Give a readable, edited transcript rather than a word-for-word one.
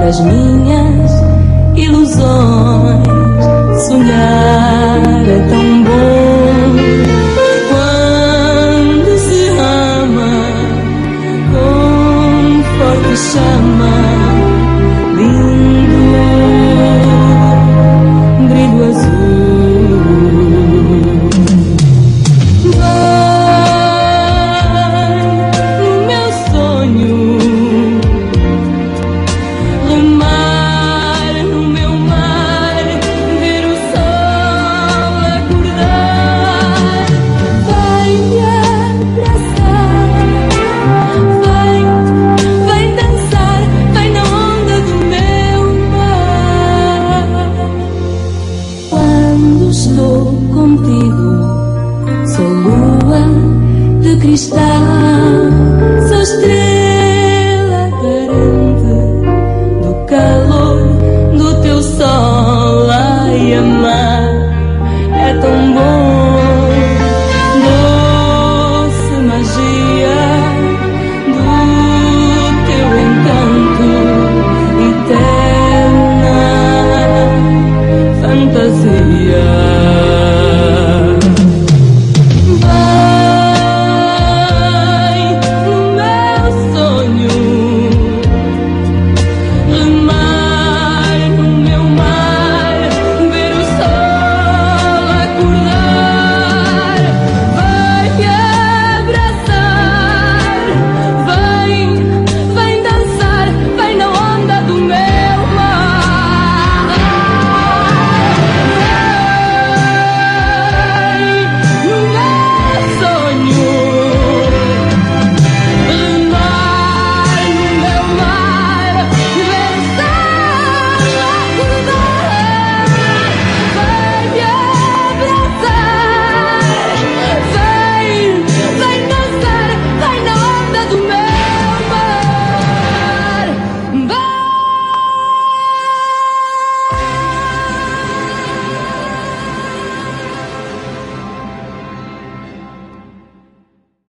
as minhas ilusões. Sonhar é tão bom quando se ama com forte chama, lindo brilho azul. Vai no meu sonho remar no meu mar, ver o sol acordar. Vai me abraçar, vai dançar, vai na onda do meu mar. Quando estou contigo, sou lua de cristal, sou estrela